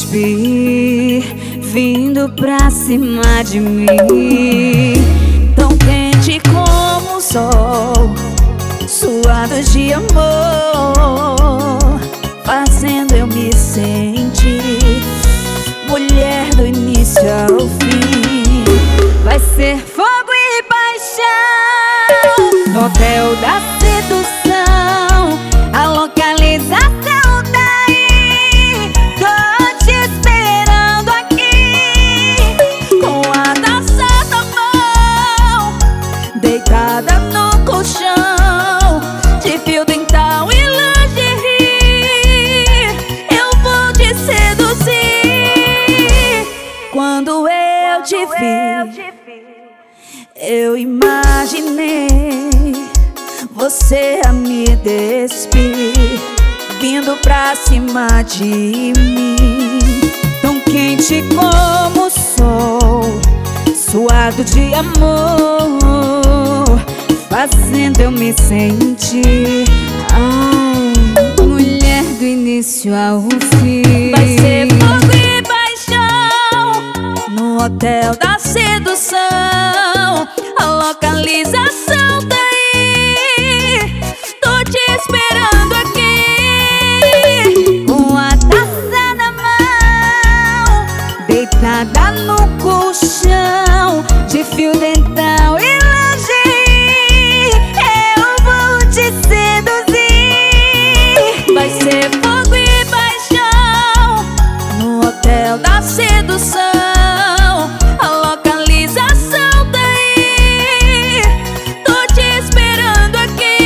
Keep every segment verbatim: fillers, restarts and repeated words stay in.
despir, vindo pra cima de mim. Tão quente como o sol, suado de amor, fazendo eu me sentir mulher do início ao fim. Vai ser fogo e paixão no hotel da sedução. A localização tá aí, tô te esperando aqui, com a taça na mão, deitada no colchão, de fio dental e lingerie. Eu vou te seduzir. Quando eu te vi, eu imaginei você a me despir, vindo pra cima de mim. Tão quente como o sol, suado de amor, fazendo eu me sentir, ai, mulher do início ao fim. Vai ser fogo e paixão no hotel da sedução. A localização tá aí, tô te esperando aqui, com a taça na mão, deitada no colchão, de fio dental e lingerie. Eu vou te seduzir. Vai ser fogo e paixão no hotel da sedução. A localização tá aí, tô te esperando aqui,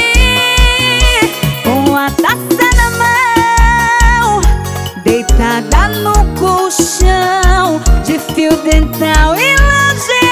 com a taça na mão, deitada no colchão, de fio dental e lingerie.